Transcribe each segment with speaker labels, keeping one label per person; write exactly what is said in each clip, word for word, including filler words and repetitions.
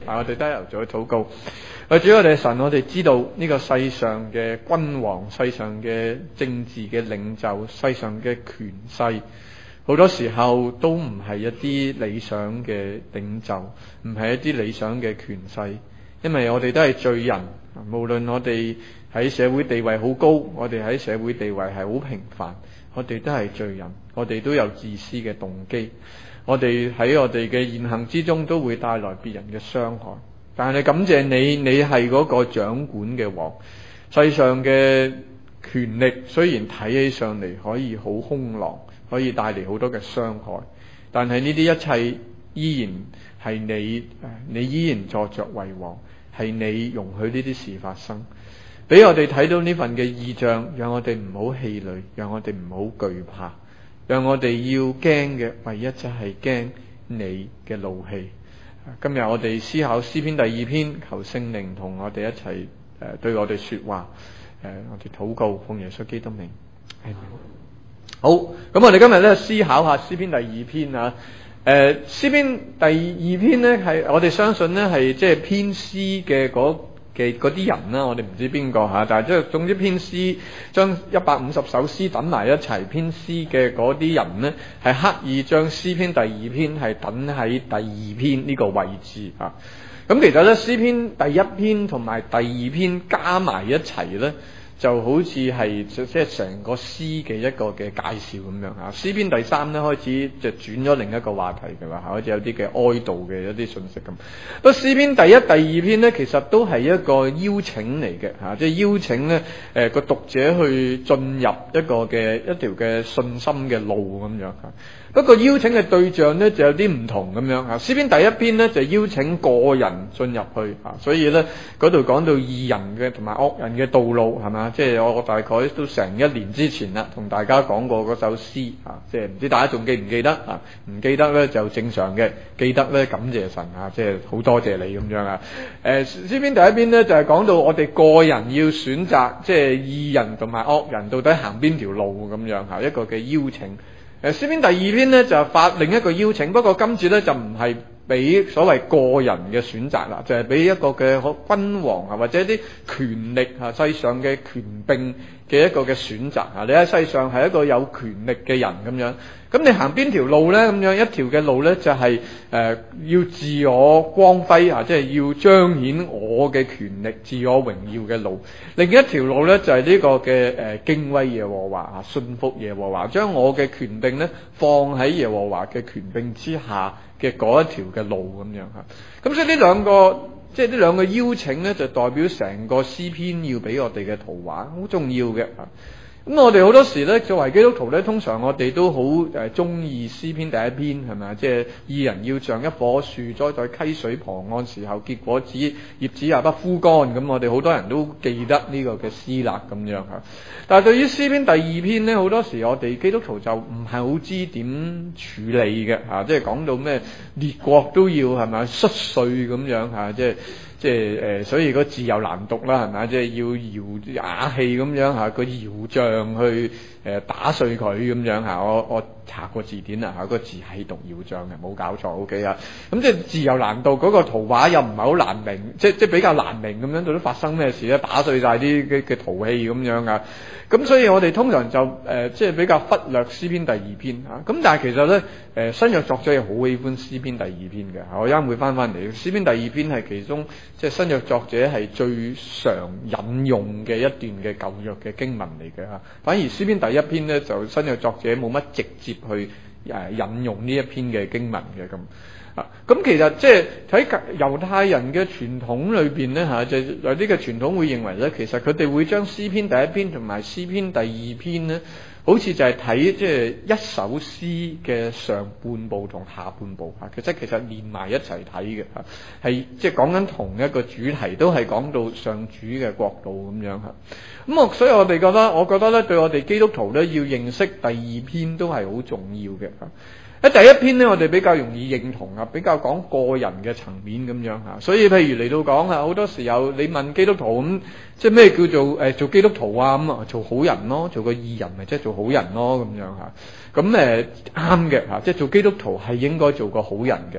Speaker 1: 啊，我哋低頭做去禱告。啊，主我哋神，我哋知道呢個世上嘅君王、世上嘅政治嘅領袖、世上嘅權勢，好多時候都唔係一啲理想嘅領袖，唔係一啲理想嘅權勢，因為我哋都係罪人。無論我哋喺社會地位好高，我哋喺社會地位係好平凡，我哋都係罪人，我哋都有自私嘅動機，我哋喺我哋嘅言行之中都會帶來別人嘅傷害。但係你感謝你，你係嗰個掌管嘅王，世上嘅權力雖然睇起上嚟可以好兇狼，可以帶嚟好多嘅傷害，但係呢啲一切依然係你，你依然坐着為王，係你容許呢啲事發生，俾我哋睇到呢份嘅異象，讓我哋唔好氣餒，讓我哋唔好懼怕，讓我哋要驚嘅唯一就係驚你嘅怒氣。今日我哋思考詩篇第二篇，求聖靈同我哋一齊誒、呃、對我哋說話，誒、呃、我哋禱告奉耶穌基督名。好，咁我哋今日咧思考下詩篇第二篇啊。誒，詩篇第二篇咧係我哋相信咧係即係編詩嘅嗰嘅嗰啲人啦，我哋唔知邊個吓，但係即係總之編詩將一百五十首詩等埋一齊編詩嘅嗰啲人咧，係刻意將詩篇第二篇係等喺第二篇呢個位置啊。咁其實咧詩篇第一篇同埋第二篇加埋一齊咧，就好似係即係成個詩嘅一個嘅介紹咁樣嚇。詩篇第三咧開始就轉咗另一個話題嘅啦，好似有啲嘅哀悼嘅一啲信息咁。不過詩篇第一、第二篇咧，其實都係一個邀請嚟嘅嚇，即係邀請咧誒個讀者去進入一個嘅一條嘅信心嘅路咁樣嚇。不過邀請嘅對象咧就有啲唔同咁樣嚇。詩篇第一篇咧就邀請個人進入去嚇，所以咧嗰度講到義人嘅同埋惡人嘅道路係嘛？即係我大概都成一年之前啦，同大家講過嗰首詩嚇，即係唔知大家仲記唔記得啊？唔記得咧就正常嘅，記得咧感謝神啊，即係好多謝你咁樣啊。誒詩篇第一篇咧就係講到我哋個人要選擇，即係義人同埋惡人到底行邊條路咁樣嚇，一個嘅邀請。誒詩篇第二篇咧就係發另一個邀請，不過今次咧就唔係俾所謂個人嘅選擇啦，就係、是、俾一個嘅君王啊，或者啲權力啊，世上嘅權柄嘅一個嘅選擇啊。你喺世上係一個有權力嘅人咁樣，咁你行邊條路咧？咁樣一條嘅路咧就係、是、誒、呃、要自我光輝啊，即係要彰顯我嘅權力、自我榮耀嘅路。另一條路咧就係、是、呢個嘅誒敬畏耶和華啊，信服耶和華，將我嘅權柄咧放喺耶和華嘅權柄之下嘅嗰一條嘅路咁樣嚇。咁所以呢兩個即係呢兩個邀請咧，就代表成個詩篇要俾我哋嘅圖畫，好重要嘅嚇。咁我哋好多時咧，作為基督徒咧，通常我哋都好誒中意詩篇第一篇係咪？即係義人要像一棵樹栽在溪水旁，按時候結果子，葉子也不枯乾。咁我哋好多人都記得呢個嘅詩啦咁樣嚇。但係對於詩篇第二篇咧，好多時我哋基督徒就唔係好知點處理嘅嚇，即係講到咩列國都要係咪率稅咁樣嚇，即係。即係誒、呃，所以個字又難讀啦，係咪？即係要搖雅器咁樣嚇，個窯匠去誒、呃、打碎佢咁樣嚇。我我查過字典啦嚇，個字係讀窯匠嘅，冇搞錯 OK 啊。咁即係字又難讀，嗰、那個圖畫又唔係好難明，即即係比較難明咁樣，到底發生咩事咧？打碎晒啲嘅嘅陶器咁樣啊。咁所以我哋通常就誒、呃、即係比較忽略詩篇第二篇嚇。咁、啊、但係其實咧誒、呃、新約作者係好喜歡詩篇第二篇嘅。我一陣會翻翻嚟，詩篇第二篇係其中即係新約作者係最常引用嘅一段嘅舊約嘅經文嚟嘅嚇。反而詩篇第一篇咧就新約作者冇乜直接去誒引用呢一篇嘅經文嘅咁。啊，咁其實即係喺猶太人嘅傳統裏邊咧嚇，就有啲嘅傳統會認為咧，其實佢哋會將詩篇第一篇同埋詩篇第二篇咧，好似就係睇即係一首詩嘅上半部同下半部嚇，其實其實連埋一齊睇嘅嚇，係即係講緊同一個主題，都係講到上主嘅國度咁樣嚇。咁我所以我哋覺得，我覺得咧，對我哋基督徒咧，要認識第二篇都係好重要嘅嚇。喺第一篇咧，我哋比較容易認同啊，比較講個人嘅層面咁樣嚇，所以譬如嚟到講啊，好多時候你問基督徒咁，即係咩叫做誒、呃、做基督徒啊咁啊，做好人咯，做個義人咪即係做好人咯咁樣嚇，咁誒啱嘅嚇，即係做基督徒係應該做個好人嘅嚇。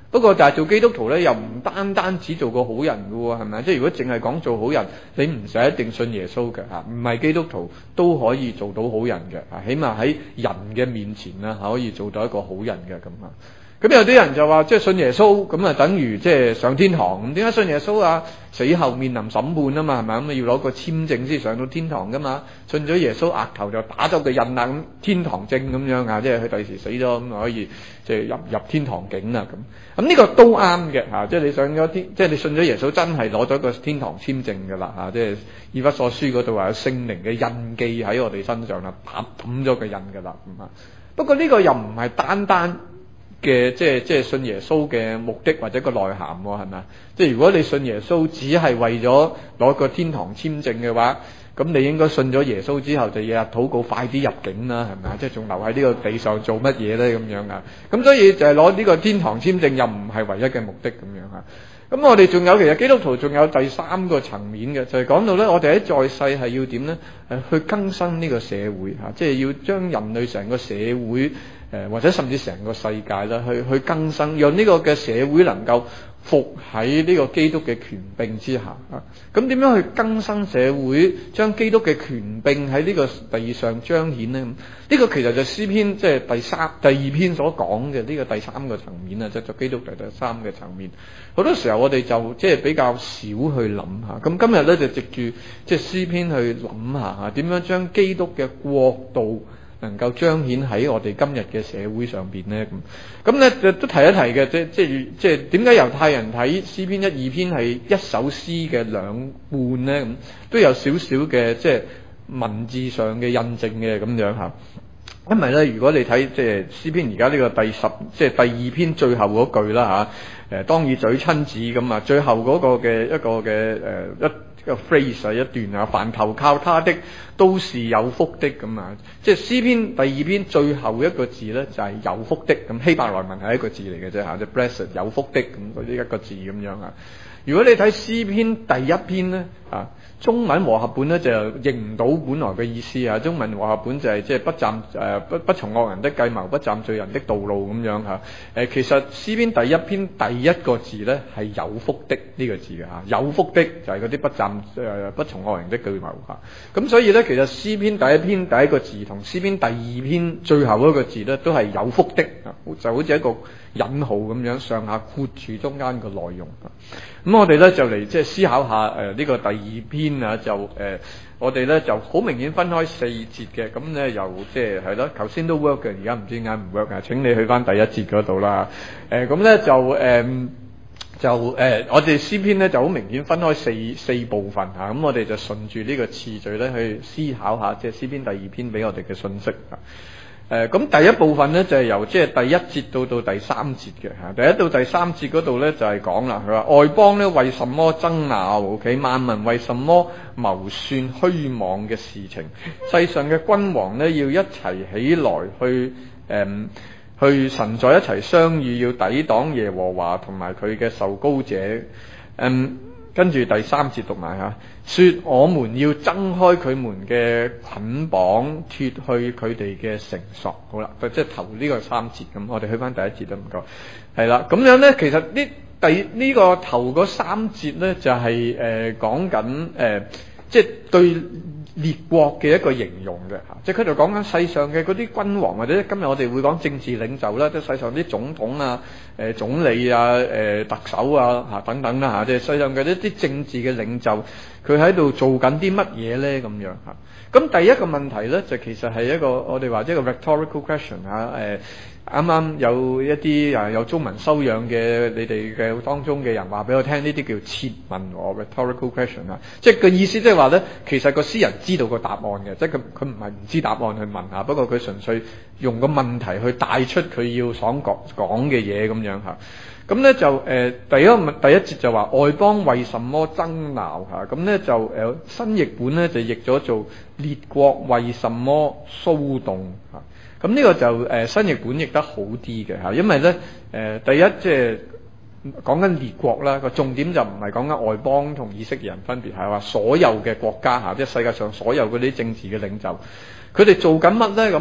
Speaker 1: 不過但係做基督徒咧，又唔單單只做個好人㗎喎，係咪？即係如果淨係講做好人，你唔使一定信耶穌嘅嚇，唔係基督徒都可以做到好人嘅嚇，起碼喺人嘅面前啦，可以做到一個好人嘅咁啊。咁有啲人就話，即係信耶穌咁啊，等於即係上天堂。咁點解信耶穌啊？死後面臨審判啊嘛，係咪？咁啊要攞個簽證先上到天堂噶嘛。信咗耶穌額頭就打咗個印啊，咁天堂證咁樣啊，即係佢第時死咗咁可以即係入入天堂境啊咁。咁呢個都啱嘅嚇，即係你上咗天，即係你信咗耶穌真係攞咗個天堂簽證㗎啦嚇，即係以弗所書嗰度話有聖靈嘅印記喺我哋身上啦，打揼咗個印㗎啦咁啊。不過呢個又唔係單單嘅即係即係信耶穌嘅目的或者個內涵喎，係咪？即係如果你信耶穌只係為咗攞個天堂簽證嘅話，咁你應該信咗耶穌之後就日日禱告快啲入境啦，係咪？即係仲留喺呢個地上做乜嘢咧咁樣啊？咁所以就係攞呢個天堂簽證又唔係唯一嘅目的咁樣啊。咁我哋仲有其實基督徒仲有第三個層面嘅，就係講到咧，我哋喺在世係要點咧？誒，去更新呢個社會嚇，即係要將人類成個社會誒，或者甚至成個世界啦，去去更新，讓呢個嘅社會能夠服喺呢個基督嘅權柄之下啊。咁點樣去更新社會，將基督嘅權柄喺呢個地上彰顯呢？呢個其實就詩篇即係第三、第二篇所講嘅呢個第三個層面啊，即係做基督第第三嘅層面。好多時候我哋就即係比較少去諗下。咁今日咧就藉住即係詩篇去諗下嚇，點樣將基督嘅國度能夠彰顯喺我哋今日嘅社會上邊咧咁。咁咧都提一提嘅，即即係即係點解猶太人睇詩篇一二篇係一首詩嘅兩半咧咁，都有少少嘅即係文字上嘅印證嘅咁樣嚇。因為咧，如果你睇即係詩篇而家呢個第十即係第二篇最後嗰句啦嚇，誒當以嘴親子咁啊，最後嗰個嘅一個嘅誒一一個 phrase 一段啊，凡投靠他的都是有福的咁啊，即係詩篇第二篇最後一個字咧就係有福的咁，希伯來文係一個字嚟嘅啫嚇，即係 blessed 有福的咁嗰啲一個字咁樣啊。如果你睇詩篇第一篇咧啊，中文和合本咧就認唔到本來嘅意思啊。中文和合本就係即係不站誒不不從惡人的計謀，不站罪人的道路咁樣嚇。誒其實詩篇第一篇第一個字咧係有福的呢個字嘅嚇，有福的就係嗰啲不站誒不從惡人的計謀嚇。咁所以咧，其實詩篇第一篇第一個字同詩篇第二篇最後一個字咧都係有福的啊，就好似一個引號咁樣上下括住中間個內容。咁我哋咧就嚟即係思考下誒呢、呃這個第二篇啊，就誒、呃、我哋咧就好明顯分開四節嘅，咁咧又即係係咯，頭先都 work 嘅，而家唔知點解唔 work 啊？請你去翻第一節嗰度啦。誒咁咧就誒、呃、就誒、呃、我哋詩篇咧就好明顯分開四四部分嚇，咁、啊、我哋就順住呢個次序咧去思考下，即係詩篇第二篇俾我哋嘅信息啊。誒咁、呃、第一部分咧就係、是、由即係第一節到到第三節嘅嚇，第一到第三節嗰度咧就係講啦，佢話外邦咧為什麼爭鬧？OK，萬民為什麼謀算虛妄嘅事情？世上嘅君王咧要一齊起來去誒、嗯、去神在一齊相遇，要抵擋耶和華同埋佢嘅受膏者。嗯，跟住第三節讀埋嚇。說我們要掙開佢們嘅捆綁，脫去佢哋嘅繩索。好啦，即係頭呢個三節咁，我哋去翻第一節都唔夠。係啦，咁樣咧，其實呢第呢、這個頭嗰三節咧就係、是、誒、呃、講緊誒、呃，即係對列國嘅一個形容嘅嚇，即係佢就講緊世上嘅嗰啲君王，或者今日我哋會講政治領袖啦，即係世上啲總統啊、誒、呃、總理啊、誒、呃、特首啊嚇等等啦嚇，即係世上嘅一啲政治嘅領袖。佢喺度做緊啲乜嘢咧？咁樣嚇。咁第一個問題咧，就其實係一個我哋話一個 rhetorical question 嚇。誒，啱啱有一啲啊有中文修養嘅你哋嘅當中嘅人話俾我聽，呢啲叫設問我 rhetorical question 啊。即係個意思即係話咧，其實個詩人知道個答案嘅，即係佢佢唔係唔知答案去問下，不過佢純粹用個問題去帶出佢要想講講嘅嘢咁樣嚇。咁咧就誒、呃、第一個問第一節就話外邦為什麼爭鬧嚇？咁咧就誒、呃、新譯本咧就譯咗做列國為什麼騷動嚇？咁呢個就誒、呃、新譯本譯得好啲嘅嚇，因為咧誒、呃、第一即係講緊列國啦，個重點就唔係講緊外邦同以色列人分別，係話所有嘅國家嚇，即係世界上所有嗰啲政治嘅領袖，佢哋做緊乜咧咁？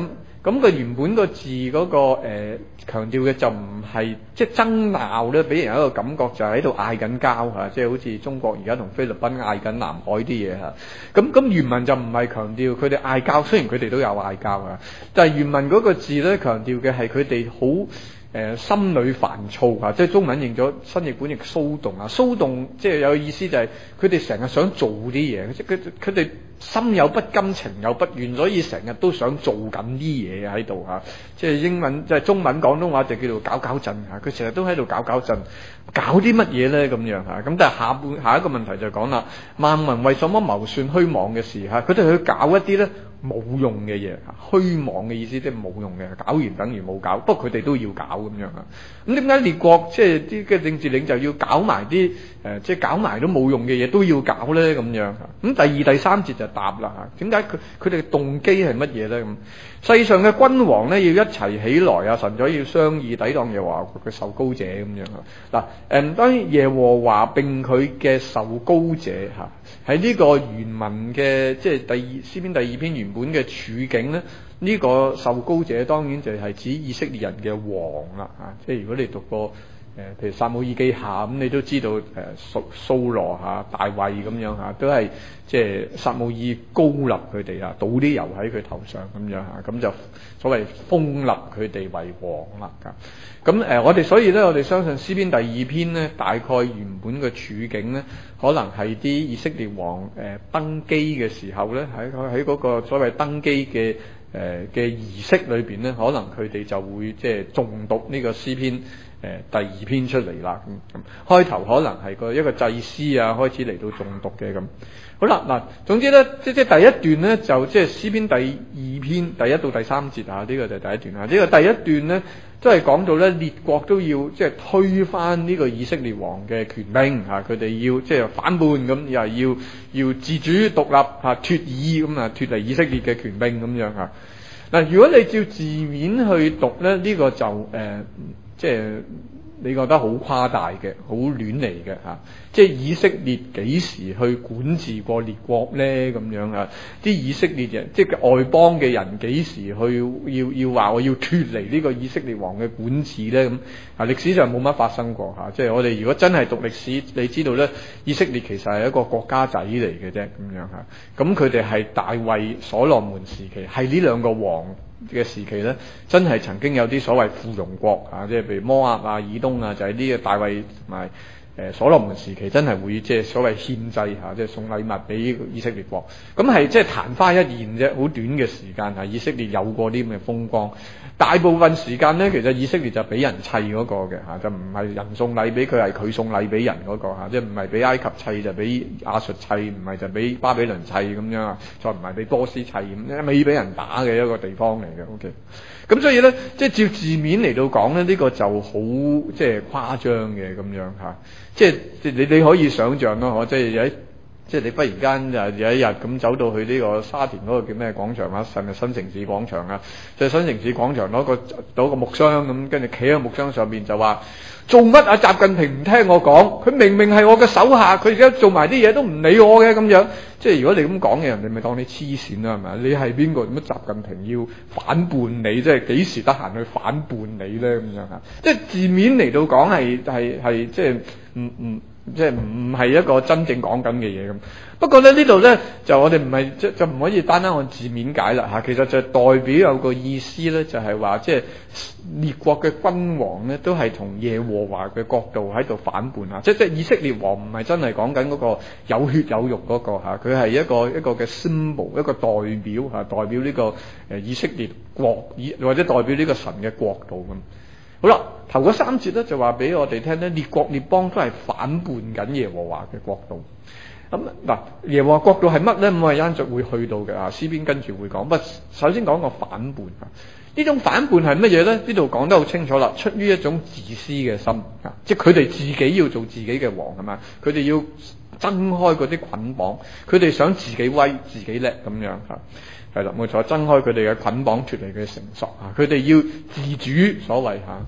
Speaker 1: 咁佢原本個字嗰、那個誒、呃、強調嘅就唔係即係爭拗咧，俾人一個感覺就係喺度嗌緊交嚇，即係好似中國而家同菲律賓嗌緊南海啲嘢嚇。咁咁原文就唔係強調佢哋嗌交，雖然佢哋都有嗌交啊，但係原文嗰個字咧強調嘅係佢哋好誒心裏煩躁嚇，即係中文譯咗新譯本譯騷動啊，騷動即係有意思就係佢哋成日想做啲嘢，即係佢佢哋。心有不甘情有不願，所以成日都想做緊啲嘢喺度嚇，即係英文即係中文廣東話就叫做搞搞震嚇，佢成日都喺度搞搞震，搞啲乜嘢咧咁樣嚇？咁但係下半下一個問題就講啦，萬民為什麼謀算虛妄嘅事嚇？佢哋去搞一啲咧冇用嘅嘢嚇，虛妄嘅意思即係冇用嘅，搞完等於冇搞，不過佢哋都要搞咁樣嚇。咁點解列國即係啲嘅政治領袖要搞埋啲誒即係搞埋都冇用嘅嘢都要搞咧咁樣嚇？咁第二第三節就答啦嚇，點解佢佢哋嘅動機係乜嘢咧咁？世上嘅君王咧要一齊起來啊，神咗要商議抵擋耶和華佢受膏者咁樣嚇。嗱誒，當然耶和華並佢嘅受膏者嚇，喺呢個原文嘅即係第二詩篇第二篇原本嘅處境咧，呢、這個受膏者當然就係指以色列人嘅王啦嚇。即係如果你讀過。誒，譬如撒母耳記下咁，你都知道誒，掃掃羅嚇、大衛咁樣嚇，都係即係撒母耳膏立佢哋啊，倒啲油喺佢頭上咁樣嚇，咁就所謂封立佢哋為王啦㗎。咁誒，我哋所以咧，我哋相信詩篇第二篇咧，大概原本嘅處境咧，可能係啲以色列王誒登基嘅時候咧，喺喺嗰個所謂登基嘅誒嘅儀式裏邊咧，可能佢哋就會即係誦讀呢個詩篇。誒第二篇出嚟啦，咁咁開頭可能係個一個祭司啊開始嚟到誦讀嘅咁。好啦嗱，總之咧，即即第一段咧就即係詩篇第二篇第一到第三節啊，呢、這個就係第一段啊。呢、這個第一段咧都係講到咧列國都要即係推翻呢個以色列王嘅權柄嚇，佢、啊、哋要即係反叛咁，又係要要自主獨立嚇脫異咁啊脫離以色列嘅權柄咁樣嚇。嗱、啊，如果你照字面去讀咧，呢、這個就誒。呃即係你覺得好誇大嘅，好亂嚟嘅嚇。即係以色列幾時去管治過列國咧？咁樣啊，啲以色列人即係外邦嘅人幾時去要要話我要脫離呢個以色列王嘅管治咧？咁啊，歷史上冇乜發生過嚇。即係我哋如果真係讀歷史，你知道咧，以色列其實係一個國家仔嚟嘅啫，咁樣嚇。咁佢哋係大衛、所羅門時期，係呢兩個王嘅時期咧，真係曾經有啲所謂附庸國啊，即係譬如摩押啊、以東啊，就係呢個大衛同埋誒所羅門時期，真係會即係所謂獻祭嚇，即係送禮物俾以色列國。咁係即係曇花一現啫，好短嘅時間係以色列有過啲咁嘅風光。大部分時間咧，其實以色列就俾人砌嗰個嘅嚇，就唔係人送禮俾佢，係佢送禮俾人嗰個嚇，即係唔係俾埃及砌就俾亞述砌，唔係就俾巴比倫砌咁樣啊，再唔係俾波斯砌咁，未俾人打嘅一個地方嚟嘅。OK，咁所以咧，即係照字面嚟到講咧，呢個就好即係誇張嘅咁樣嚇，即係即係你你可以想象咯，嗬，即係有一。即係你忽然間就有一日咁走到去呢個沙田嗰個叫咩廣場啊？係咪新城市廣場啊？就係新城市廣場攞個攞個木箱咁，跟住企喺木箱上邊就話做乜啊？習近平唔聽我講，佢明明係我嘅手下，佢而家做埋啲嘢都唔理我嘅咁樣。即係如果你咁講嘅人，你咪當你黐線啦，係咪？你係邊個？點解習近平要反叛你？即係幾時得閒去反叛你咧？咁樣嚇，即係字面嚟到講係係係即係唔唔。即係唔係一個真正講緊嘅嘢咁。不過咧呢度咧就我哋唔係即就唔可以單單按字面解啦嚇。其實就代表有個意思咧，就係話即係列國嘅君王咧都係同耶和華嘅國度喺度反叛嚇。即即係以色列王唔係真係講緊嗰個有血有肉嗰個嚇，佢係一個一個嘅 symbol， 一個代表嚇，代表呢個誒以色列國以或者代表呢個神嘅國度咁。好啦，頭嗰三節咧就話俾我哋聽咧，列國列邦都係反叛緊耶和華嘅國度。咁嗱，耶和華國度係乜咧？咁我哋一陣會去到嘅啊，詩篇跟住會講。不，首先講個反叛啊。呢種反叛係乜嘢咧？呢度講得好清楚啦，出於一種自私嘅心啊，即係佢哋自己要做自己嘅王係嘛，佢哋要掙開嗰啲捆綁，佢哋想自己威、自己叻咁樣嚇。係啦，冇錯，掙開佢哋嘅捆綁，脫離佢嘅繩索啊！佢哋要自主，所謂嚇。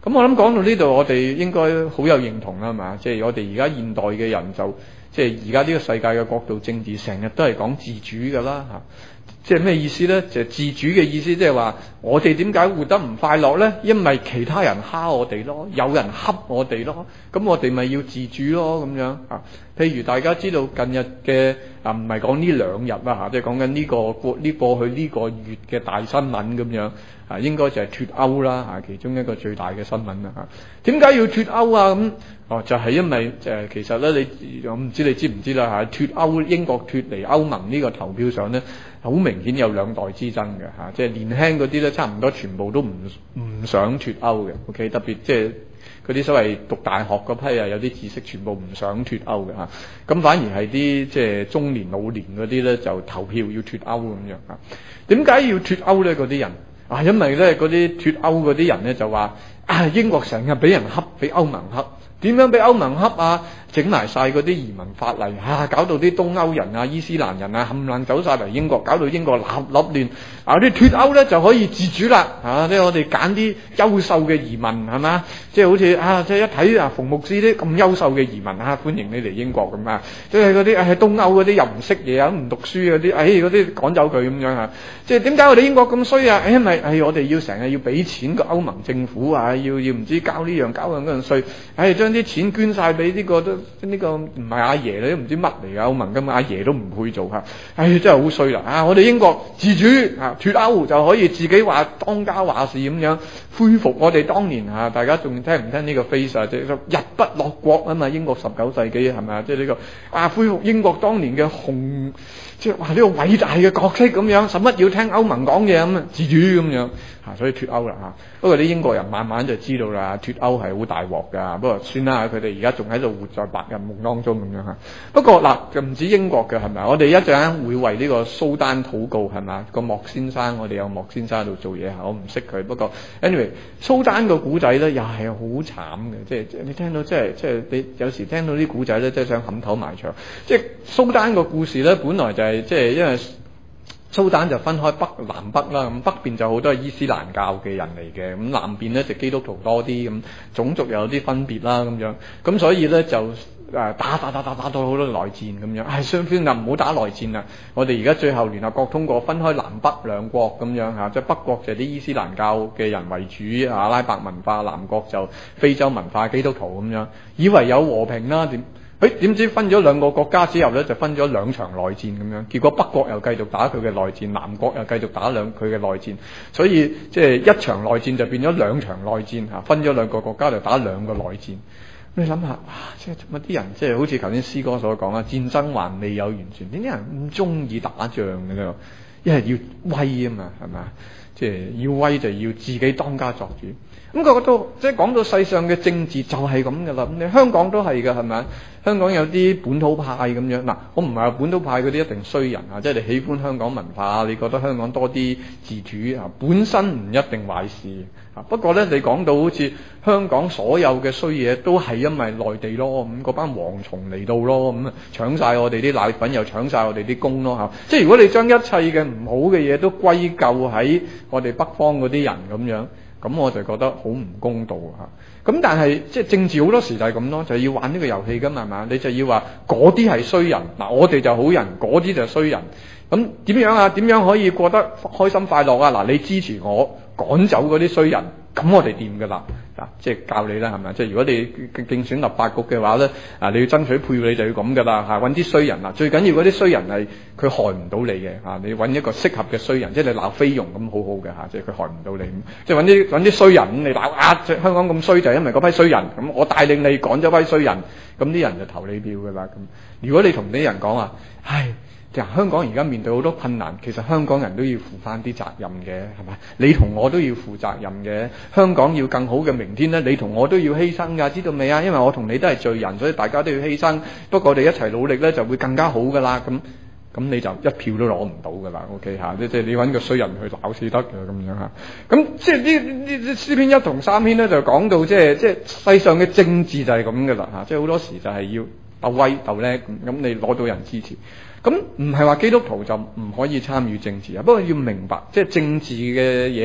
Speaker 1: 咁我諗講到呢度，我哋應該好有認同啦，係嘛？即係我哋而家現代嘅人就即係而家呢個世界嘅國度政治，成日都係講自主噶啦嚇。即係咩意思呢？就係自主嘅意思，即係話我哋點解活得唔快樂呢？因為其他人蝦我哋咯，有人恰我哋咯，咁我哋咪要自主咯咁樣啊。譬如大家知道近日嘅啊，唔係講呢兩日啦嚇，即係講緊呢個過呢過去呢個月嘅大新聞咁樣啊，應該就係脫歐啦嚇，其中一個最大嘅新聞啦嚇。點解要脫歐啊？咁哦，就係、是、因為誒、呃，其實咧你我唔知你知唔知啦嚇，脫歐英國脫離歐盟呢個投票上咧，好明顯有兩代之爭嘅嚇，即係年輕嗰啲咧，差唔多全部都唔唔想脫歐嘅。OK， 特別即係嗰啲所謂讀大學嗰批啊，有啲知識全部唔想脫歐嘅嚇。咁反而係啲即係中年老年嗰啲咧，就投票要脫歐咁樣嚇。點解要脫歐咧？嗰啲人啊，因為咧嗰啲脫歐嗰啲人咧就話啊，英國成日俾人恰，俾歐盟恰。點樣俾歐盟恰啊？整埋晒嗰啲移民法例啊，搞到啲東歐人啊、伊斯蘭人啊冚唪唥走晒嚟英國，搞到英國立立亂。啊，啲脫歐咧就可以自主啦。啊，即係我哋揀啲優秀嘅移民係嘛？即係好似啊，即係一睇啊，馮牧師啲咁優秀嘅移民啊，歡迎你嚟英國咁啊。即係嗰啲誒東歐嗰啲又唔識嘢啊，唔讀書嗰啲，誒嗰啲趕走佢咁樣啊。即係點解我哋英國咁衰啊？因為誒我哋要成日要俾錢個歐盟政府啊，要要唔知交呢樣交嗰樣稅，誒將啲錢捐晒俾呢個都呢個唔係阿爺你都唔知乜嚟㗎，歐盟根本阿爺都唔配做嚇，唉真係好衰啦啊！我哋英國自主啊脫歐就可以自己話當家話事咁樣，恢復我哋當年嚇，大家仲聽唔聽呢個 face 啊？即係日不落國啊嘛，英國十九世紀係咪啊？即係呢個啊恢復英國當年嘅紅，即係話呢個偉大嘅角色咁樣，使乜要聽歐盟講嘢咁啊？自主咁樣嚇，所以脫歐啦嚇。不過啲英國人慢慢就知道啦，脫歐係好大鑊㗎。不過算啦，佢哋而家仲喺度活在白日夢當中咁樣嚇。不過嗱，就唔止英國嘅係咪？我哋一陣間會為呢個蘇丹禱告係咪？個莫先生，我哋有莫先生喺度做嘢嚇，我唔識佢。不過 anyway，蘇丹個古仔咧又係好慘嘅，即係你聽到即係即係你有時聽到啲古仔咧，即係想冚頭埋牆。即係蘇丹個故事咧，本來就係即係因為蘇丹就分開北南北啦，咁北邊就好多係伊斯蘭教嘅人嚟嘅，咁南邊咧就基督徒多啲，咁種族又有啲分別啦咁樣，咁所以咧就誒打打打打打到好多內戰咁樣，唉雙方就唔好打內戰啦，我哋而家最後聯合國通過分開南北兩國咁樣嚇，即係北國就係啲伊斯蘭教嘅人為主，阿拉伯文化，南國就非洲文化基督徒咁樣，以為有和平啦點？誒點知分咗兩個國家之後咧，就分咗兩場內戰咁樣，結果北國又繼續打佢嘅內戰，南國又繼續打兩佢嘅內戰，所以即係一場內戰就變咗兩場內戰嚇，分咗兩個國家就打兩個內戰。你諗下，啊，即係乜啲人即係好似頭先詩歌所講啊，戰爭還未有完全，點解人唔中意打仗嘅咧？因為要威啊嘛，係咪？即係要威就要自己當家作主。咁個個都即係講到世上嘅政治就係咁噶啦。咁你香港都係噶，係咪？香港有啲本土派咁樣嗱，我唔係話本土派嗰啲一定衰人啊，即係你喜歡香港文化，你覺得香港多啲自主啊，本身唔一定壞事啊。不過咧，你講到好似香港所有嘅衰嘢都係因為內地咯，咁嗰班蝗蟲嚟到咯，咁啊搶晒我哋啲奶粉，又搶晒我哋啲工咯嚇。即係如果你將一切嘅唔好嘅嘢都歸咎喺我哋北方嗰啲人咁樣，咁我就覺得好唔公道嚇。咁但係即係政治好多時就係咁咯，就係要玩呢個遊戲㗎嘛，係嘛？你就要話嗰啲係衰人，嗱我哋就好人，嗰啲就衰人。咁點樣啊？點樣可以過得開心快樂啊？嗱，你支持我趕走嗰啲衰人，咁我哋掂㗎啦。嗱，即係教你啦，係咪？即係如果你競選立法局嘅話咧，啊，你要爭取配票，你就要咁㗎啦，嚇揾啲衰人啊！最緊要嗰啲衰人係佢害唔到你嘅，嚇你揾一個適合嘅衰人，即係你鬧菲傭咁好好嘅嚇，即係佢害唔到你。即係揾啲揾啲衰人，咁你鬧啊！香港咁衰就係因為嗰批衰人，咁我帶領你趕咗批衰人，咁啲人就投你票㗎啦。咁如果你同啲人講話，唉，香港而家面對好多困難，其實香港人都要負翻啲責任嘅，係咪？你同我都要負責任嘅。香港要更好嘅明天咧，你同我都要犧牲㗎，知道未啊？因為我同你都係罪人，所以大家都要犧牲。不過我哋一齊努力咧，就會更加好㗎啦。咁咁你就一票都攞唔到㗎啦。OK 嚇，即係你揾個衰人去鬧死得嘅咁樣嚇。咁即係呢呢呢詩篇一同三篇咧，就講到即係即係世上嘅政治就係咁㗎啦嚇。即係好多時就係要鬥威鬥叻咁，咁你攞到人支持。咁唔係話基督徒就唔可以參與政治啊，不過要明白，即係政治嘅嘢咧，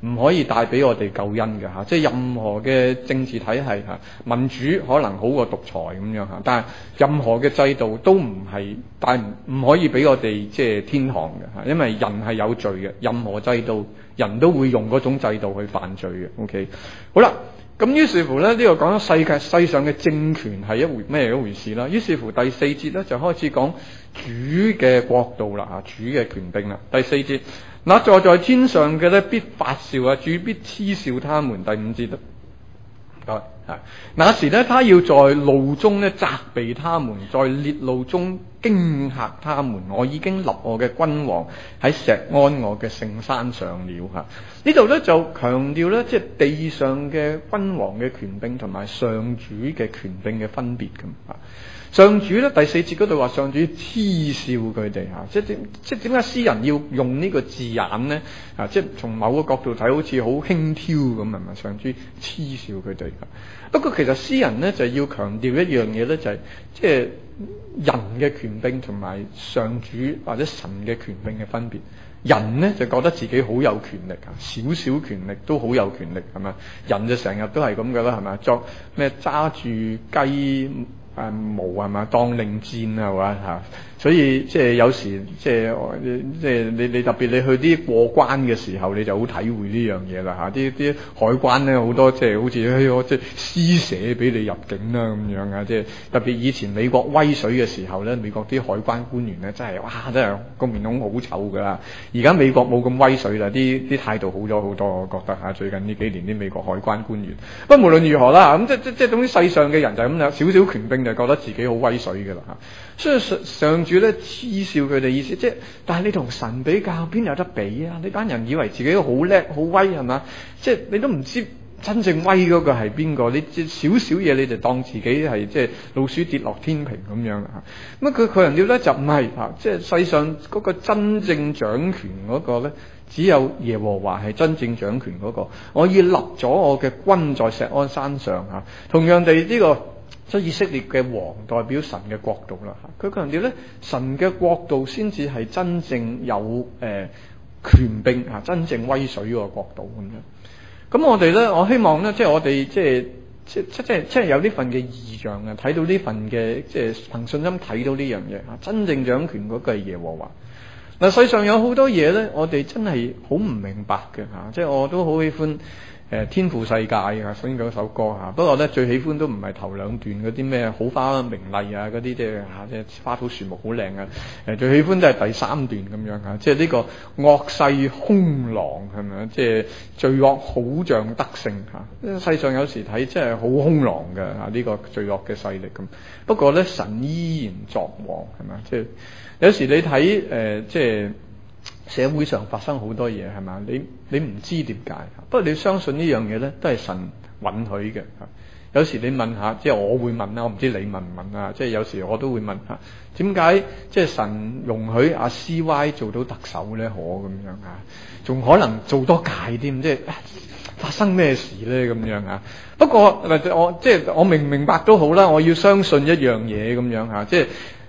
Speaker 1: 唔可以帶俾我哋救恩嘅嚇。即係任何嘅政治體系嚇，民主可能好過獨裁咁樣嚇，但係任何嘅制度都唔係帶唔唔可以俾我哋即係天堂嘅嚇，因為人係有罪嘅，任何制度人都會用嗰種制度去犯罪嘅。OK， 好啦。咁於是乎咧，呢、這個講咗世界世上嘅政權係一回咩一回事啦。於是乎第四節咧就開始講主嘅國度啦，嚇，主嘅權柄啦。第四節，那坐在天上嘅咧必發笑啊，主必嗤笑他們。第五節啦，啊，那時咧他要在怒中咧責備他們，在烈怒中驚嚇他們。我已經立我嘅君王喺錫安我嘅聖山上了嚇。呢度咧就強調咧，即係地上嘅君王嘅權柄同埋上主嘅權柄嘅分別咁啊。上主咧第四節嗰度話上主嗤笑佢哋嚇，即係點即係點解詩人要用呢個字眼咧？啊，即係從某個角度睇好似好輕佻咁係咪？上主嗤笑佢哋。不過其實詩人咧就要強調一樣嘢咧，就係即係人嘅權柄同埋上主或者神嘅權柄嘅分別。人呢就覺得自己好有權力啊，少少權力都好有權力係咪？人就成日都係咁噶啦係咪？作咩揸住雞誒毛係咪當令箭啊係嘛嚇？所以即係有時即係即係你你特別你去啲過關嘅時候，你就好體會呢樣嘢啦嚇。啲啲海關咧好多即係好似誒我即係施捨俾你入境啦咁樣啊！即係特別以前美國威水嘅時候咧，美國啲海關官員咧真係哇真係個面孔好醜㗎啦。而家美國冇咁威水啦，啲啲態度好咗好多，我覺得嚇。最近呢幾年啲美國海關官員，不過無論如何啦，咁即即即總之世上嘅人就係咁樣，少少權柄就覺得自己好威水㗎啦嚇。所以上上主咧嗤笑佢哋意思，即係但係你同神比較邊有得比啊？呢班人以為自己好叻好威係嘛？即係你都唔知真正威嗰個係邊個？你少少嘢你就當自己係即係老鼠跌落天平咁樣啦嚇。咁佢佢強調咧就唔係嚇，即係世上嗰個真正掌權嗰個咧，只有耶和華係真正掌權嗰個。我已立咗我嘅君在錫安山上嚇。同樣地呢、這個。所以以色列嘅王代表神嘅國度啦嚇，佢強調咧神嘅國度先至係真正有誒、呃、權柄嚇，真正威水個國度咁樣。咁我哋咧，我希望咧，即係我哋即係即即即即係有呢份嘅異象啊，睇到呢份嘅即係憑信心睇到呢樣嘢嚇，真正掌權嗰個係耶和華。嗱，世上有好多嘢咧，我哋真係好唔明白嘅嚇，即係我都好喜歡。誒天父世界啊，所以嗰首歌嚇。不過咧，最喜歡都唔係頭兩段嗰啲咩好花明麗啊，嗰啲即係嚇，即係花草樹木好靚啊。誒最喜歡都係第三段咁樣嚇，即係呢個惡勢兇狼係咪啊？即係罪惡好像得勝嚇。世上有時睇真係好兇狼嘅嚇，呢個罪惡嘅勢力咁。不過咧，神依然作王係咪？即係有時你睇誒、呃、即係。社會上發生好多嘢係嘛？你你唔知點解，不過你相信呢樣嘢咧，都係神允許嘅。有時你問下，即係我會問啦，我唔知你問唔問啊？即係有時我都會問下，點解即係神容許阿 C Y 做到特首咧？可咁樣啊？仲可能做多屆添，即係發生咩事咧？咁樣啊？不過我即係我明唔明白都好啦，我要相信一樣嘢咁樣嚇，即係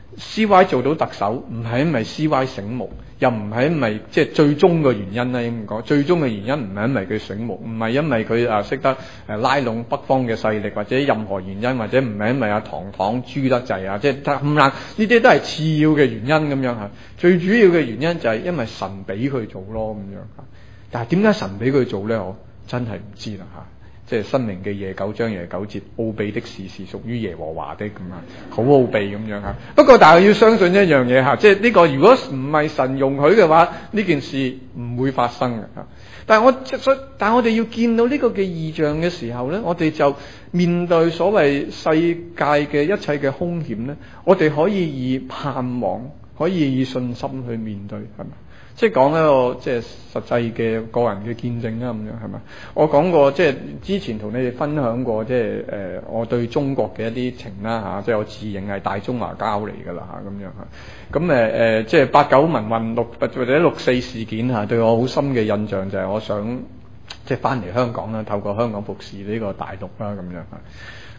Speaker 1: C Y 做到特首，唔係因為 C Y 醒目。又唔係因為即係最終嘅原因咧，咁講最終嘅原因唔係因為佢醒目，唔係因為佢啊識得誒拉攏北方嘅勢力，或者任何原因，或者唔係因為阿唐唐豬得滯啊，即係咁難，呢啲都係次要嘅原因咁樣嚇。最主要嘅原因就係因為神俾佢做咯咁樣嚇。但係點解神俾佢做咧？我真係唔知啦嚇。即係申命記廿九章廿九節，奧秘的事是屬於耶和華的咁啊，好奧秘咁樣嚇。不過但係要相信一樣嘢嚇，即係呢個如果唔係神容許嘅話，呢件事唔會發生嘅嚇。但係我所但係我哋要見到呢個嘅異象嘅時候咧，我哋就面對所謂世界嘅一切嘅兇險咧，我哋可以以盼望，可以以信心去面對，係咪？即係講一個即係實際嘅個人嘅見證啦，咁樣係咪？我講過即係之前同你哋分享過，即係誒、呃、我對中國嘅一啲情啦嚇，即係我自認係大中華膠嚟㗎啦嚇，咁樣嚇。咁誒誒，即係八九民運六或者六四事件嚇，對我好深嘅印象就係我想即係翻嚟香港啦，透過香港服侍呢個大陸啦，咁樣嚇。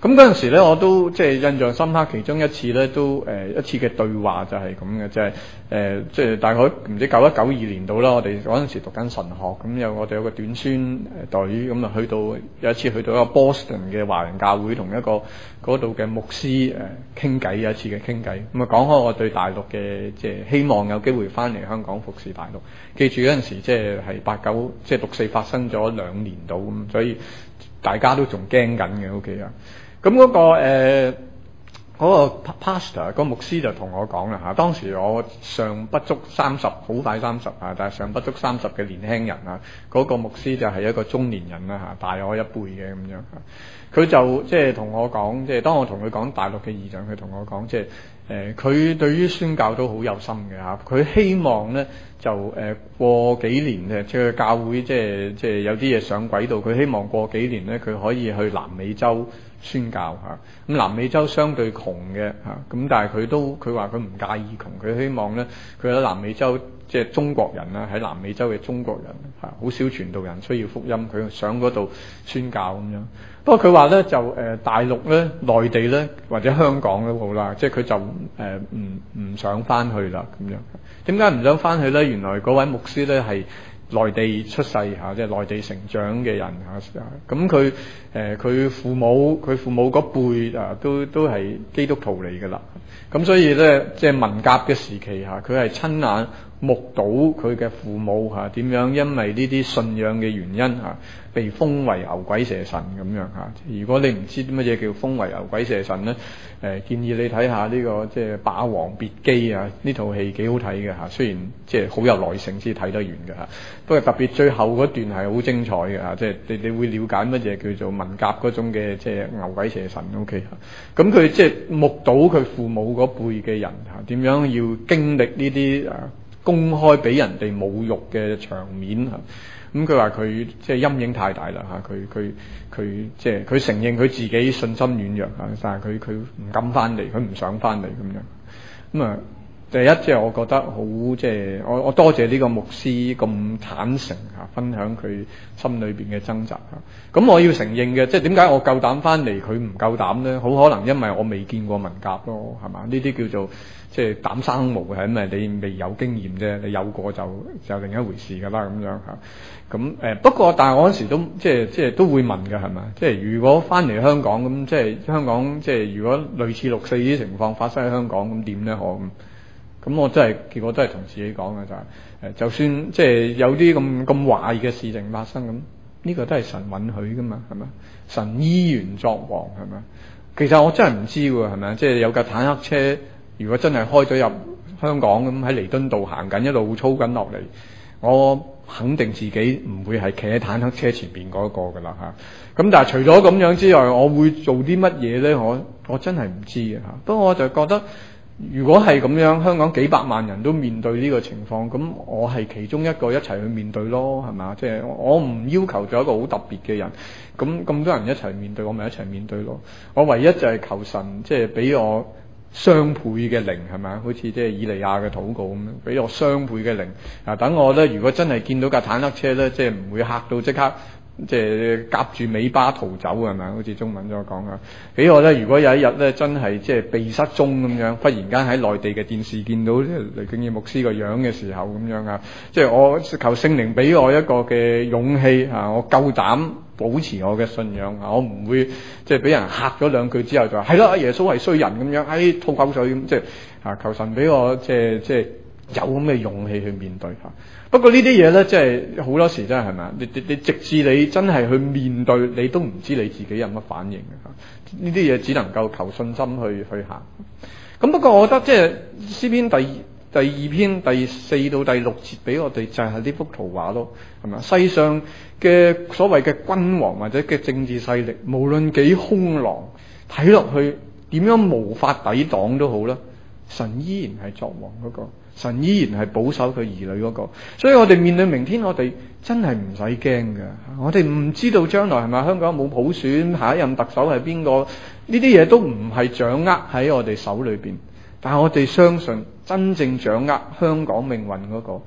Speaker 1: 咁嗰陣時咧，我都即係印象深刻，其中一次咧都誒、呃、一次嘅對話就係咁嘅，就係、是、誒、呃、即係大概唔知九一九二年度啦，我哋嗰陣時讀緊神學，咁有我哋有個短宣隊，咁啊去到有一次去到一個 Boston 嘅華人教會，同一個嗰度嘅牧師誒傾偈，有一次嘅傾偈，咁啊講開我對大陸嘅即係希望有機會翻嚟香港服侍大陸。記住嗰陣時即係係八九即係六四發生咗兩年度咁，所以大家都仲驚緊嘅 OK 啊。咁嗰、那個誒嗰、呃那個 pastor 個牧師就同我講啦嚇，當時我尚不足三十，好快三十啊，但係尚不足三十嘅年輕人啊，嗰、那個牧師就係一個中年人啦嚇，大我一輩嘅咁樣嚇。佢就即係同我講，即係當我同佢講大陸嘅異象，佢同我講即係誒佢對於宣教都好有心嘅嚇，佢希望咧就誒、呃、過幾年誒即係教會即係即係有啲嘢上軌道，佢希望過幾年咧佢可以去南美洲宣教嚇。咁南美洲相對窮嘅嚇，咁但係佢都佢話佢唔介意窮，佢希望咧佢喺南美洲即係中國人啦，喺南美洲嘅中國人嚇，好少傳道人需要福音，佢上嗰度宣教咁樣。不過佢話咧就誒、呃、大陸咧、內地咧或者香港都好啦，即係佢就誒唔唔想翻去啦咁樣。點解唔想翻去咧？原來嗰位牧師咧係內地出世嚇，即係內地成長嘅人嚇。咁佢誒佢父母佢父母嗰輩啊都都係基督徒嚟㗎啦。咁所以咧即係文革嘅時期嚇，佢係親眼目睹佢嘅父母嚇點樣因為呢啲信仰嘅原因嚇被封為牛鬼蛇神咁樣嚇。如果你唔知乜嘢叫封為牛鬼蛇神咧，誒、呃、建議你睇下呢個即係《霸王別姬》啊，呢套戲幾好睇嘅嚇。雖然即係好有耐性先睇得完嘅嚇，不過特別最後嗰段係好精彩嘅嚇，即係你你會了解乜嘢叫做文革嗰種嘅即係牛鬼蛇神 OK 嚇。咁佢即係目睹佢父母嗰輩嘅人嚇點樣要經歷呢啲啊公開俾人哋侮辱嘅場面嚇。咁佢話佢即係陰影太大啦嚇，佢佢佢即係佢承認佢自己信心軟弱嚇，但係佢佢唔敢翻嚟，佢唔想翻嚟咁樣。咁啊，第一即係我覺得好即係我我多謝呢個牧師咁坦誠嚇，分享佢心裏邊嘅掙扎嚇。咁我要承認嘅，即係點解我夠膽翻嚟，佢唔夠膽咧？好可能因為我未見過文革咯，係嘛？呢啲叫做即係膽生毛，係因為你未有經驗啫，你有過就就另一回事㗎啦咁樣嚇。咁誒、呃、不過，但係我嗰時都即係即係都會問㗎係咪？即係如果翻嚟香港咁，即係香港即係如果類似六四呢啲情況發生喺香港咁點咧？我咁咁我真係結果都係同自己講嘅就係、是、誒，就算即係有啲咁咁壞嘅事情發生咁，呢、這個都係神允許㗎嘛係咪？神依然作王係咪？其實我真係唔知喎係咪？即係有架坦克車，如果真係開咗入香港咁喺彌敦道行緊一路操緊落嚟，我肯定自己唔會係企喺坦克車前邊嗰個㗎啦嚇。咁但係除咗咁樣之外，我會做啲乜嘢咧？我我真係唔知嘅嚇。不過我就覺得，如果係咁樣，香港幾百萬人都面對呢個情況，咁我係其中一個一齊去面對咯，係嘛？即係我唔要求做一個好特別嘅人，咁咁多人一齊面對，我咪一齊面對咯。我唯一就係求神，即係俾我雙倍嘅靈係咪？好似即係以利亞嘅禱告咁樣，俾我雙倍嘅靈啊！等我咧，如果真係見到架坦克車咧，即係唔會嚇到即刻即係夾住尾巴逃走係咪？好似中文所講啊！俾我咧，如果有一日咧真係即係被失蹤咁樣，忽然間喺內地嘅電視見到雷競業牧師個樣嘅時候咁樣啊，即係我求聖靈俾我一個嘅勇氣啊！我夠膽保持我嘅信仰啊！我唔會即係俾人嚇咗兩句之後就話係啦，耶穌係衰人咁樣，哎吐口水咁，即係啊求神俾我即係即係有咁嘅勇氣去面對嚇。不過呢啲嘢咧，即係好多時真係係咪？你你你直至你真係去面對，你都唔知你自己有乜反應嘅嚇。呢啲嘢只能夠求信心去去行。咁不過我覺得即係詩篇第二第二篇第四到第六節俾我哋就係呢幅圖畫咯，係咪？世上嘅所謂嘅君王或者嘅政治勢力，無論幾兇狼，睇落去點樣無法抵擋都好啦，神依然係作王嗰個，神依然係保守佢兒女嗰個。所以我哋面對明天，我哋真係唔使驚㗎。我哋唔知道將來係咪香港冇普選，下一任特首係邊個？呢啲嘢都唔係掌握喺我哋手裏邊。但係我哋相信真正掌握香港命運嗰個，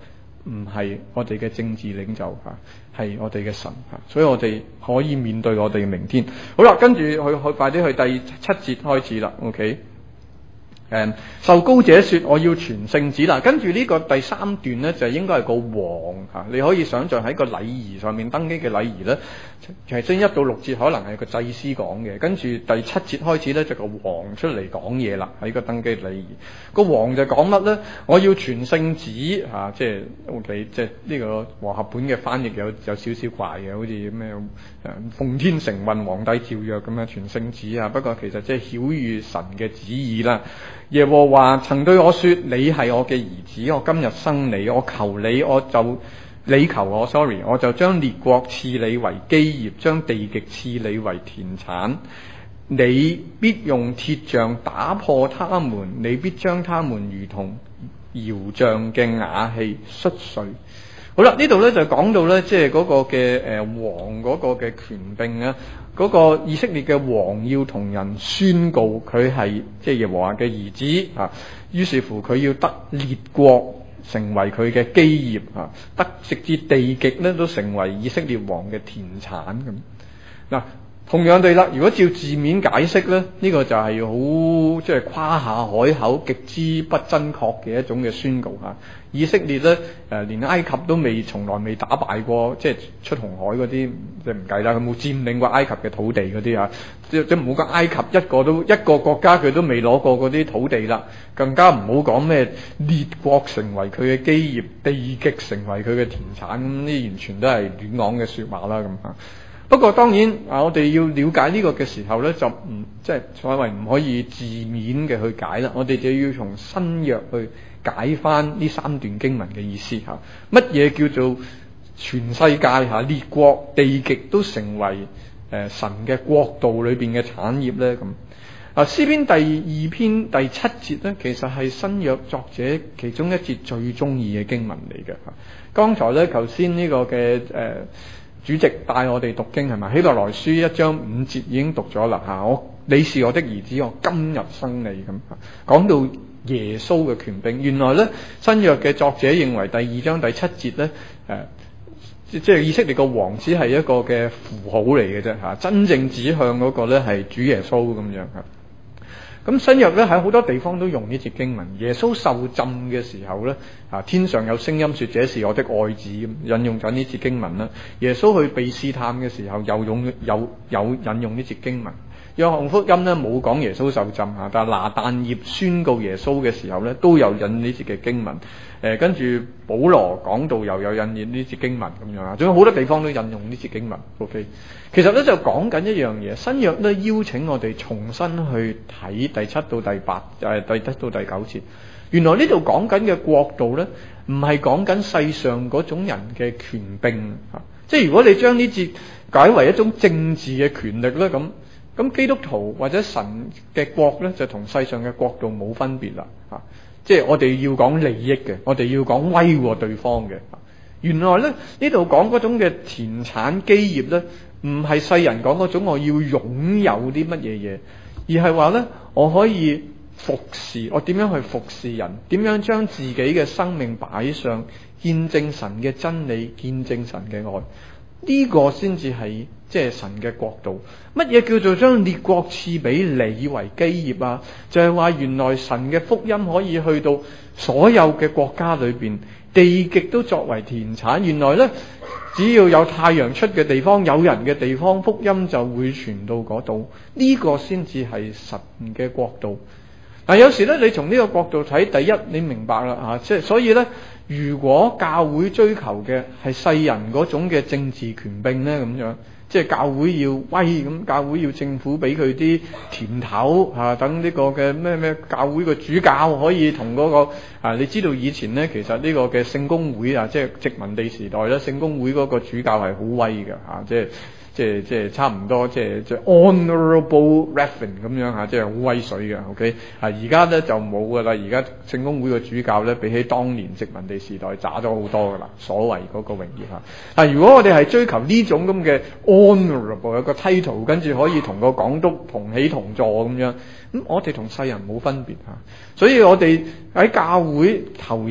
Speaker 1: 唔係我哋嘅政治領袖嚇，係我哋嘅神嚇，所以我哋可以面對我哋嘅明天。好啦，跟住去去快啲去第七節開始啦。OK。誒，受膏者說我要傳聖旨啦，跟住呢個第三段呢，就應該係個王嚇，你可以想象喺個禮儀上面登基嘅禮儀呢，其實一到六節可能係個祭司講嘅，跟住第七節開始呢，就個王出嚟講嘢啦，喺個登基禮儀，個王就講乜呢？我要傳聖旨嚇，即係 OK，即係呢個和合本嘅翻譯有有少少怪嘅，好似咩誒奉天承運皇帝詔曰咁樣傳聖旨啊，不過其實即係曉諭神嘅旨意啦。耶和華曾對我說：你係我嘅兒子，我今日生你，我求你，我就你求我 ，sorry， 我就將列國賜你為基業，將地極賜你為田產。你必用鐵杖打破他們，你必將他們如同窯匠嘅瓦器摔碎。好啦，呢度咧就講到咧，即係嗰個嘅誒、呃、王嗰個嘅權柄啊，嗰、那個以色列嘅王要同人宣告佢係即係耶和華嘅兒子啊，於是乎佢要得列國成為佢嘅基業啊，得直至地極咧都成為以色列王嘅田產咁。嗱、啊，同樣地啦，如果照字面解釋咧，呢、這個就係好即係誇下海口、極之不真確嘅一種嘅宣告嚇。以色列咧誒、呃，連埃及都未從來未打敗過，即係出紅海嗰啲即係唔計啦，佢冇佔領過埃及嘅土地嗰啲啊，即即唔好講埃及一個都一個國家佢都未攞過嗰啲土地啦，更加唔好講咩列國成為佢嘅基業，地極成為佢嘅田產，咁呢完全都係亂講嘅説話啦咁嚇。不過當然啊，我哋要了解呢個嘅時候咧，就唔即係所謂唔可以字面嘅去解啦，我哋就要從新約去解翻呢三段經文嘅意思嚇。乜嘢叫做全世界嚇列國地極都成為誒、呃、神嘅國度裏邊嘅產業咧？咁啊，詩篇第二篇第七節咧，其實係新約作者其中一節最中意嘅經文嚟嘅嚇。剛才咧，頭先呢個嘅誒。呃主席帶我哋讀經係咪？希伯來書一章五節已經讀咗啦嚇，我你是我的兒子，我今日生你咁。講到耶穌嘅權柄，原來咧新約嘅作者認為第二章第七節咧誒、呃，即係以色列個王只係一個嘅符號嚟嘅啫嚇，真正指向嗰個咧係主耶穌咁樣嚇。咁新約咧喺好多地方都用呢節經文，耶穌受浸嘅時候咧，啊天上有聲音說這是我的愛子，引用緊呢節經文啦。耶穌去被試探嘅時候又用有有引用呢節經文。約翰福音咧冇講耶穌受浸嚇，但係拿但業宣告耶穌嘅時候咧都有引呢節嘅經文。誒、呃、跟住保羅講道又有引呢節經文咁樣啊，仲有好多地方都引用呢節經文。OK， 其實咧就講緊一樣嘢，新約咧邀請我哋重新去睇第七到第八誒第七到第九節。原來呢度講緊嘅國度咧，唔係講緊世上嗰種人嘅權柄嚇，即係如果你將呢節解為一種政治嘅權力咧咁。咁基督徒或者神嘅國咧，就同世上嘅國度冇分別啦，嚇、啊！即係我哋要講利益嘅，我哋要講威過對方嘅、啊。原來咧呢度講嗰種嘅田產基業咧，唔係世人講嗰種我要擁有啲乜嘢嘢，而係話咧我可以服侍，我點樣去服侍人，點樣將自己嘅生命擺上，見證神嘅真理，見證神嘅愛。呢個先至係即係神嘅國度。乜嘢叫做將列國賜俾你為基業啊？就係話原來神嘅福音可以去到所有嘅國家裏邊，地極都作為田產。原來呢，只要有太陽出嘅地方，有人嘅地方，福音就會傳到嗰度。呢個先至係神嘅國度。嗱，有時咧，你從呢個角度睇，第一你明白啦嚇，即係所以咧，如果教會追求嘅係世人嗰種嘅政治權柄咧，咁樣即係教會要威咁，教會要政府俾佢啲甜頭嚇，等呢個嘅咩咩教會嘅主教可以同嗰個啊，你知道以前咧，其實呢個嘅聖公會啊，即係殖民地時代咧，聖公會嗰個主教係好威嘅嚇，即係。即係即係差唔多，即係即係 honorable reverend 咁樣嚇，即係好威水嘅。OK 啊，而家咧就冇噶啦。而家聖公會嘅主教咧，比起當年殖民地時代渣咗好多噶啦。所謂嗰個榮譽嚇。但如果我哋係追求呢種咁嘅 honorable 有個 title，跟住可以同個港督同起同坐咁樣，咁我哋同世人冇分別嚇。所以我哋喺教會投入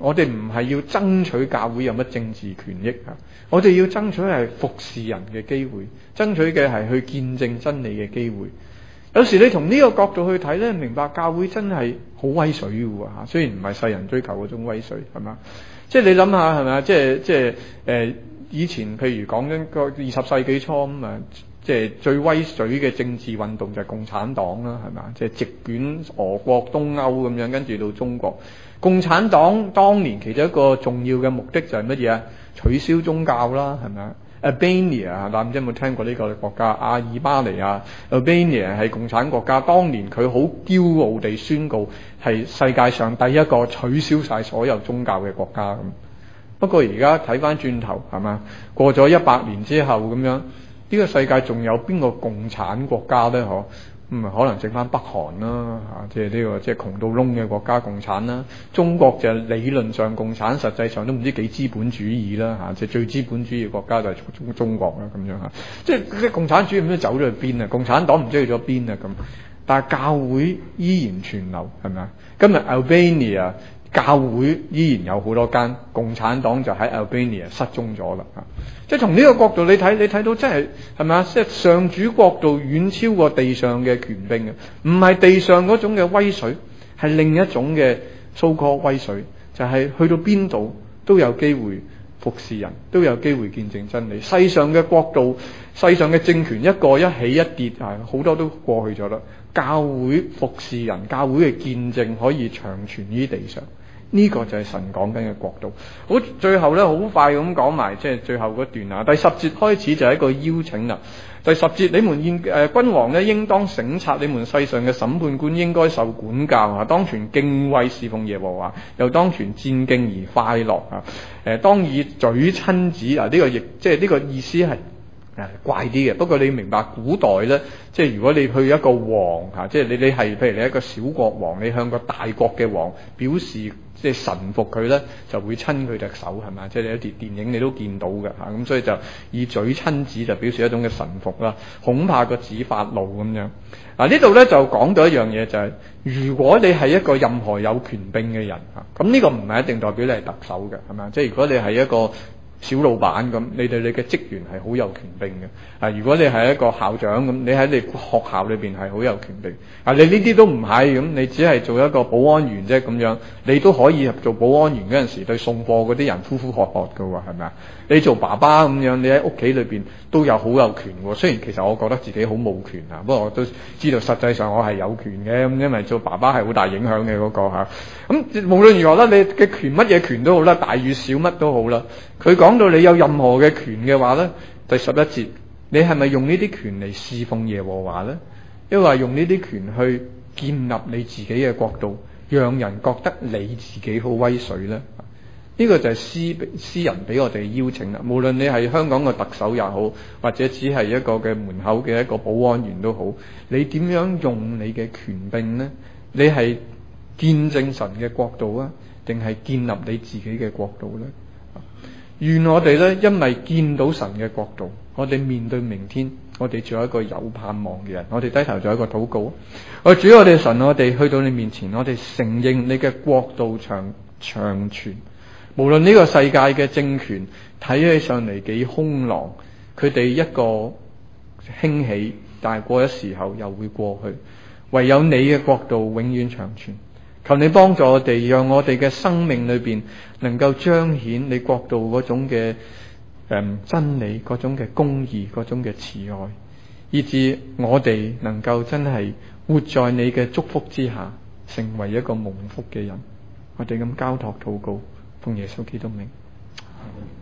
Speaker 1: 我哋唔係要爭取教會有乜政治權益啊，我哋要爭取係服侍人嘅機會，爭取嘅係去見證真理嘅機會。有時你從呢個角度去睇咧，明白教會真係好威水嘅喎嚇，雖然唔係世人追求嗰種威水，係嘛？即係你諗下係咪啊？即係即係誒、呃，以前譬如講緊個二十世紀初咁啊，即係最威水嘅政治運動就係共產黨啦，係嘛？即係席捲俄國、東歐咁樣，跟住到中國。共產黨當年其中一個重要嘅目的就係乜嘢啊？取消宗教啦，係咪啊？Albania， 嗱唔知有冇聽過呢個國家？阿爾巴尼亞 Albania 係共產國家，當年佢好驕傲地宣告係世界上第一個取消晒所有宗教嘅國家咁。不過而家睇翻轉頭係嘛？過咗一百年之後咁樣，呢、這個世界仲有邊個共產國家咧？嗬？咁啊，可能剩翻北韓啦，嚇，即係呢個即係窮到窿嘅國家共產啦。中國就理論上共產，實際上都唔知幾資本主義啦，嚇，即係最資本主義嘅國家就係中中國啦，咁樣嚇。即係即係共產主義唔知走咗去邊啊？共產黨唔知去咗邊啊？咁，但係教會依然存留，係咪啊？今日 Albania 教會依然有好多間，共產黨就喺 Albania 失蹤咗啦，嚇。即係從呢個角度你睇，你睇到真係係咪啊？即係上主國度遠超過地上嘅權柄嘅，唔係地上嗰種嘅威水，係另一種嘅 so called 威水，就係、是、去到邊度都有機會服侍人，都有機會見證真理。世上嘅國度、世上嘅政權一個一起一跌啊，好多都過去咗啦。教會服侍人，教會嘅見證可以長存於地上。呢個就係神講緊嘅國度。好，最後咧好快咁講埋，即係最後嗰段啊。第十節開始就係一個邀請啦。第十節，你們現誒、呃、君王咧，應當省察你們世上嘅審判官應該受管教啊，當存敬畏侍奉耶和華，又當存戰兢而快樂啊。誒、呃，當以嘴親子啊，呢、這個亦即係呢個意思係誒、呃、怪啲嘅。不過你明白古代咧，即係如果你去一個王嚇、啊，即係你你係譬如你一個小國王，你向個大國嘅王表示。即係臣服佢咧，就會親佢隻手，係咪？即係你一啲電影你都見到嘅嚇，咁所以就以嘴親子就表示一種嘅臣服啦。恐怕個子發怒咁樣。嗱、啊、呢度咧就講到一樣嘢，就係、是、如果你係一個任何有權柄嘅人嚇，咁、啊、呢個唔係一定代表你係特首嘅，係咪？即係如果你係一個小老闆咁，你對你嘅職員係好有權柄嘅。啊，如果你係一個校長咁，你喺你學校裏邊係好有權柄。啊，你呢啲都唔係咁，你只係做一個保安員啫咁樣，你都可以做保安員嗰陣時對送貨嗰啲人呼呼喝喝㗎喎，係咪啊？你做爸爸咁樣，你喺屋企裏邊都有好有權喎。雖然其實我覺得自己好冇權啊，不過我都知道實際上我係有權嘅。咁因為做爸爸係好大影響嘅嗰個嚇。咁無論如何啦，你嘅權乜嘢權都好啦，大與小乜都好啦。佢講到你有任何嘅權嘅話咧，第十一節，你係咪用呢啲權嚟侍奉耶和華咧？抑或用呢啲權去建立你自己嘅國度，讓人覺得你自己好威水咧？呢、這個就係詩詩人俾我哋邀請啦。無論你係香港嘅特首也好，或者只係一個嘅門口嘅一個保安員都好，你點樣用你嘅權柄呢？你係見證神嘅國度啊，定係建立你自己嘅國度呢？願我哋咧，因為見到神嘅國度，我哋面對明天，我哋做一個有盼望嘅人。我哋低頭做一個禱告。我主我哋神，我哋去到你面前，我哋承認你嘅國度長長存。無論呢個世界嘅政權睇起上嚟幾凶狼，佢哋一個興起，但係過一時候又會過去。唯有你嘅國度永遠長存。求你幫助我哋，讓我哋嘅生命裏邊能夠彰顯你國度嗰種嘅誒、嗯、真理，嗰種嘅公義，嗰種嘅慈愛，以致我哋能夠真係活在你嘅祝福之下，成為一個蒙福嘅人。我哋咁交託禱告，奉耶穌基督名。